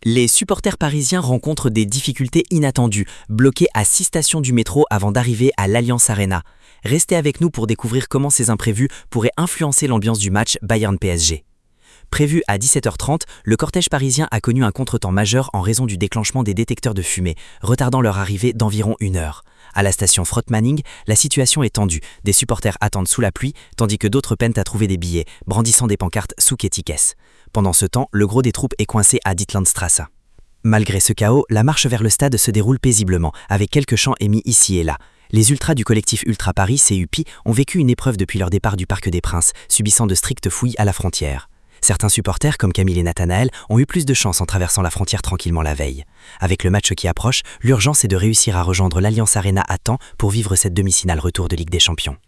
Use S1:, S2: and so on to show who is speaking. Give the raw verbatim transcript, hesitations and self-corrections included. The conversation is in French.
S1: Les supporters parisiens rencontrent des difficultés inattendues, bloqués à six stations du métro avant d'arriver à l'Allianz Arena. Restez avec nous pour découvrir comment ces imprévus pourraient influencer l'ambiance du match Bayern-P S G. Prévu à dix-sept heures trente, le cortège parisien a connu un contretemps majeur en raison du déclenchement des détecteurs de fumée, retardant leur arrivée d'environ une heure. À la station Frott-Manning, la situation est tendue. Des supporters attendent sous la pluie, tandis que d'autres peinent à trouver des billets, brandissant des pancartes sous Etikes. Pendant ce temps, le gros des troupes est coincé à Dietlandstrasse. Malgré ce chaos, la marche vers le stade se déroule paisiblement, avec quelques chants émis ici et là. Les ultras du collectif Ultra Paris, C U P I, ont vécu une épreuve depuis leur départ du Parc des Princes, subissant de strictes fouilles à la frontière. Certains supporters, comme Camille et Nathanaël, ont eu plus de chance en traversant la frontière tranquillement la veille. Avec le match qui approche, l'urgence est de réussir à rejoindre l'Allianz Arena à temps pour vivre cette demi-finale retour de Ligue des Champions.